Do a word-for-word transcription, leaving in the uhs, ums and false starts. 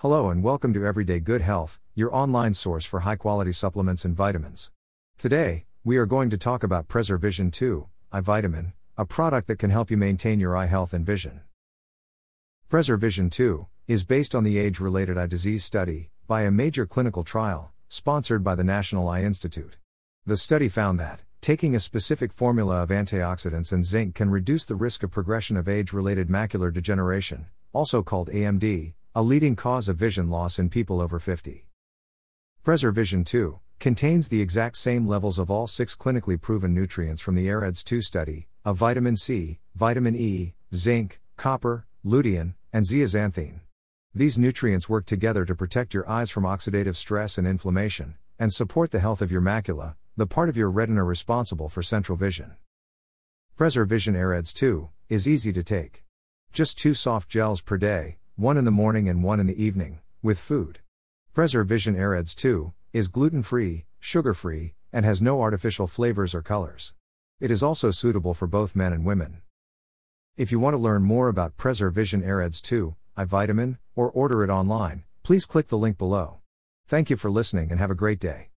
Hello and welcome to Everyday Good Health, your online source for high-quality supplements and vitamins. Today, we are going to talk about PreserVision two, eye vitamin, a product that can help you maintain your eye health and vision. PreserVision two is based on the age-related eye disease study by a major clinical trial, sponsored by the National Eye Institute. The study found that taking a specific formula of antioxidants and zinc can reduce the risk of progression of age-related macular degeneration, also called A M D, a leading cause of vision loss in people over fifty. PreserVision two contains the exact same levels of all six clinically proven nutrients from the AREDS two study, of vitamin C, vitamin E, zinc, copper, lutein, and zeaxanthine. These nutrients work together to protect your eyes from oxidative stress and inflammation, and support the health of your macula, the part of your retina responsible for central vision. PreserVision AREDS two is easy to take. Just two soft gels per day, one in the morning and one in the evening, with food. PreserVision AREDS two is gluten-free, sugar-free, and has no artificial flavors or colors. It is also suitable for both men and women. If you want to learn more about PreserVision AREDS two, eye vitamin, or order it online, please click the link below. Thank you for listening and have a great day.